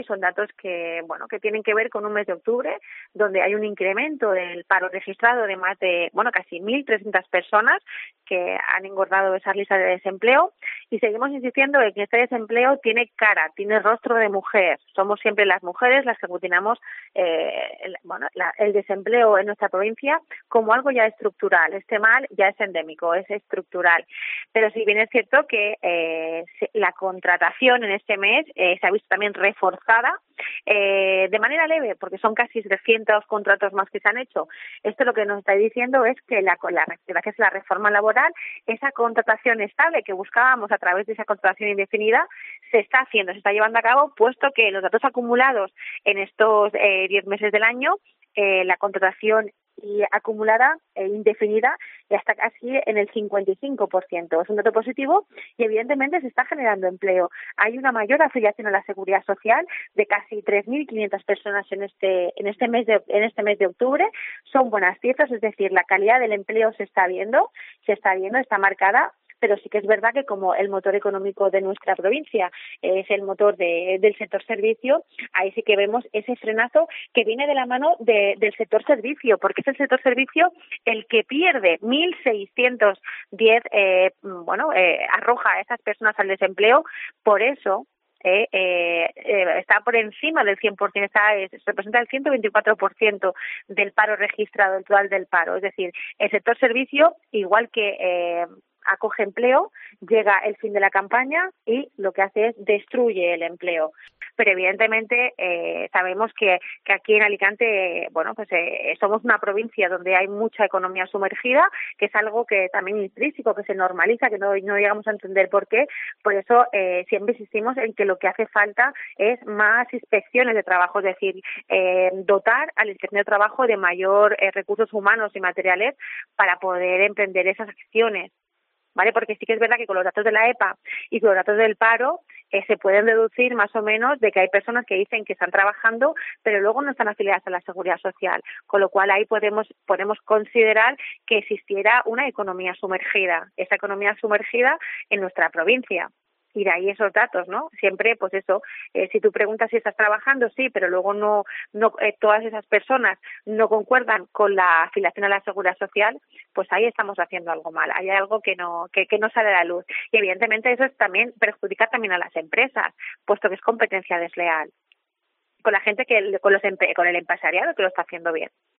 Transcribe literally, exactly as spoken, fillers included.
Son datos que, bueno, que tienen que ver con un mes de octubre, donde hay un incremento del paro registrado de más de, bueno, casi mil trescientas personas que han engordado esas listas de desempleo, y seguimos insistiendo en que este desempleo tiene cara, tiene rostro de mujer. Somos siempre las mujeres las que aglutinamos eh, el, bueno, la, el desempleo en nuestra provincia como algo ya estructural. Este mal ya es endémico, es estructural. Pero si bien es cierto que eh, la contratación en este mes eh, se ha visto también reforzada eh, de manera leve, porque son casi trescientos contratos más que se han hecho. Esto lo que nos está diciendo es que la, la, gracias a la reforma laboral, esa contratación estable que buscábamos a través de esa contratación indefinida se está haciendo, se está llevando a cabo, puesto que los datos acumulados en estos eh, diez meses del año, eh, la contratación y acumulada e indefinida ya está casi en el cincuenta y cinco por ciento. Es un dato positivo y evidentemente se está generando empleo. Hay una mayor afiliación a la Seguridad Social de casi tres mil quinientas personas en este en este mes de en este mes de octubre. Son buenas cifras, es decir, la calidad del empleo se está viendo, se está viendo, está marcada. Pero sí que es verdad que como el motor económico de nuestra provincia es el motor de, del sector servicio, ahí sí que vemos ese frenazo que viene de la mano de, del sector servicio, porque es el sector servicio el que pierde mil seiscientos diez, eh, bueno, eh, arroja a esas personas al desempleo. Por eso Eh, eh, eh, está por encima del cien por ciento, está, es, representa el ciento veinticuatro por ciento del paro registrado, el total del paro. Es decir, el sector servicio, igual que eh, acoge empleo, llega el fin de la campaña y lo que hace es destruye el empleo. Pero evidentemente eh, sabemos que, que aquí en Alicante, eh, bueno, pues eh, somos una provincia donde hay mucha economía sumergida, que es algo que también es intrínseco, que se normaliza, que no, no llegamos a entender por qué. Por eso eh, siempre insistimos en que lo que hace falta es más inspecciones de trabajo, es decir, eh, dotar a la inspección de trabajo de mayor eh, recursos humanos y materiales para poder emprender esas acciones. ¿Vale? Porque sí que es verdad que con los datos de la E P A y con los datos del paro eh, se pueden deducir más o menos de que hay personas que dicen que están trabajando pero luego no están afiliadas a la Seguridad Social, con lo cual ahí podemos podemos considerar que existiera una economía sumergida, esa economía sumergida en nuestra provincia. Y de ahí esos datos, ¿no? Siempre, pues eso, eh, si tú preguntas si estás trabajando, sí, pero luego no, no eh, todas esas personas no concuerdan con la afiliación a la Seguridad Social, pues ahí estamos haciendo algo mal, hay algo que no, que, que no sale a la luz. Y evidentemente eso es también perjudica también a las empresas, puesto que es competencia desleal con la gente que, con los con el empresariado que lo está haciendo bien.